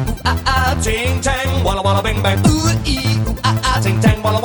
ooh ah ah, ting tang, walla walla bang bang. Ooh ee, ooh ah ah, ting tang, walla